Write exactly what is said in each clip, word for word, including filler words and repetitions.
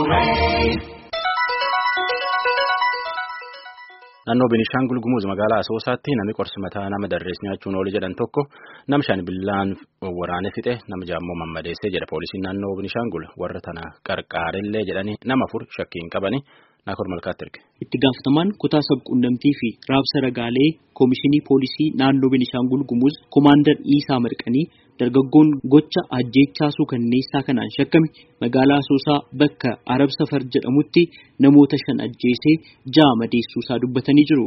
Naannoo Beenishaangul Gumuz magaalaa Asoosaatti namni qorsi mataa nama darrees nyaachuun oolu jedhan tokko nama shan billaan waraanee fixe nama jaammoo mammadeessee jedha poolisiin naannoo Beenishaangul warra tana qarqaarellee jedhanii nama afur shakkiin qabanii Naakoor Malkaatti erge. Itti gaafatamaan kutaa sabquunnamtii fi raabsa ragaalee koomishinii poolisii naannoo Beenishaangul Gumuz Koomaandar Iisaa Marqanii dargaggoon gocha ajjeechaa suukanneessaa kanaan shakkame magaalaa Asoosaa bakka Arab Safar jedhamutti namoota shan ajjeesee ja'a madeessuusaa dubbatanii jiru.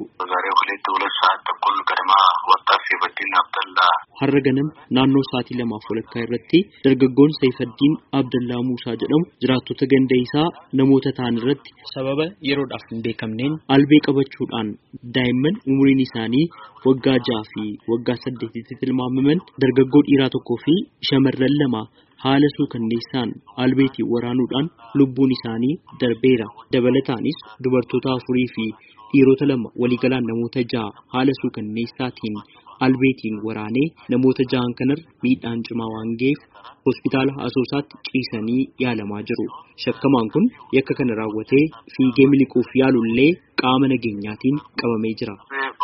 Har'a ganam naannoo sa'aatii lamaaf walakkaa irratti dargaggoon Saifaddiin Abdallaa Muusaa jedhamu jiraattota ganda isaa namoota ta'an irratti sababa yeroodhaaf hin beekamneen albee qabachuudhaan daa'imman umuriin isaanii waggaa ja'a fi waggaa saddeetitti tilmaamaman dargaggoo dhiiraa tokkoo fi shamarran lama haala suukanneessaan albeetiin waraanuudhaan lubbuun isaanii darbeera. Dabalataanis dubartoota afurii fi dhiirota lama waliigalaan namoota ja'a haala suukanneessaatiin albeetiin waraanee namoota ja'an kanarra miidhaan cimaa waan ga'eef hospitaala Asoosaatti ciisanii yaalamaa jiru. Shakkamaan kun yakka kana raawwatee fiigee miliquuf yaalullee qaama nageenyaatiin qabamee jira.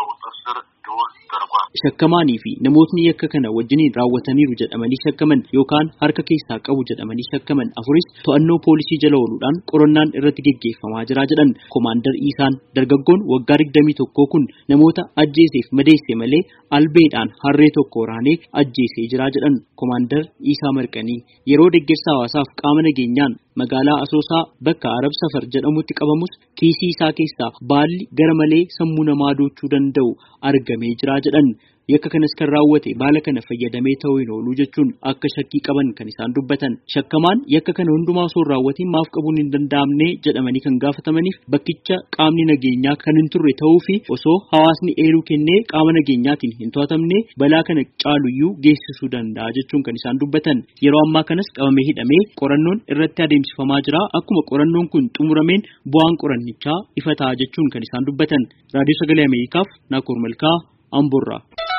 Shakkamaanii fi namootni yakka kana wajjiniin raawwataniiru jedhamanii shakkaman yookaan harka keessaa qabu jedhamanii shakkaman afuris to'annoo poolisii jala ooluudhaan qorannaan irratti geggeeffamaa jira jedhan Koomaandar Iisaan. Dargaggoon waggaa digdamii tokkoo kun namoota ajjeeseef madeesse malee albeedhaan harree tokko waraanee ajjeesee jira jedhan Koomaandar Iisaa Marqanii. Yeroo deeggarsa hawaasaaf qaama nageenyaan magaalaa Asoosaa bakka Arab Safar jedhamutti qabamus kiisii isaa keessaa baalli gara malee sammuu namaa doochuu danda'u argamee jira jedhan. Yakka kanas kan raawwate baala kana fayyadamee ta'uu hin oolu jechuun akka shakkii qaban kan isaan dubbatan. Shakkamaan yakka kana hundumaa osoo raawwatiin maaf qabuun hin danda'amne jedhamanii kan gaafatamaniif bakkicha qaamni nageenyaa kan hin turre ta'uu fi osoo hawaasni eeruu kennee qaama nageenyaatiin hin to'atamne balaa kana caaluyyuu geessisuu danda'a jechuun kan isaan dubbatan. Yeroo ammaa kanas qabamee hidhamee qorannoon irratti adeemsifamaa jira. Akkuma qorannoon kun xumurameen bu'aan qorannichaa ifa ta'a jechuun kan isaan dubbatan. Raadiyoo Sagalee Ameerikaaf Naakoor Malkaa Amboorraa.